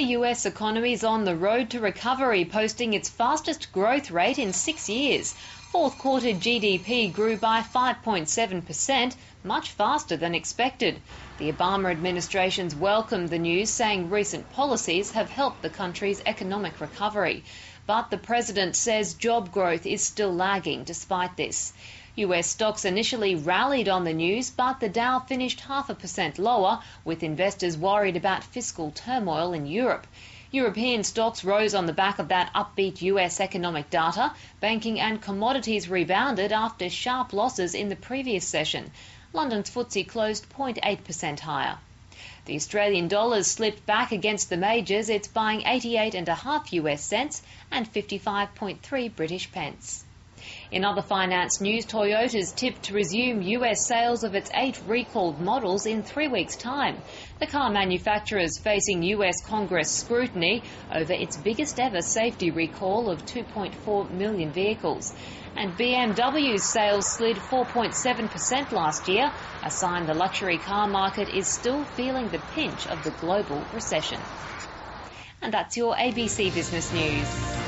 The US economy is on the road to recovery, posting its fastest growth rate in 6 years. Fourth quarter GDP grew by 5.7%, much faster than expected. The Obama administration's welcomed the news, saying recent policies have helped the country's economic recovery. But the president says job growth is still lagging despite this. US stocks initially rallied on the news, but the Dow finished 0.5% lower, with investors worried about fiscal turmoil in Europe. European stocks rose on the back of that upbeat US economic data. Banking and commodities rebounded after sharp losses in the previous session. London's FTSE closed 0.8% higher. The Australian dollar slipped back against the majors. It's buying 88.5 US cents and 55.3 British pence. In other finance news, Toyota's tipped to resume US sales of its 8 recalled models in 3 weeks' time. The car manufacturer is facing US Congress scrutiny over its biggest ever safety recall of 2.4 million vehicles. And BMW's sales slid 4.7% last year, a sign the luxury car market is still feeling the pinch of the global recession. And that's your ABC Business News.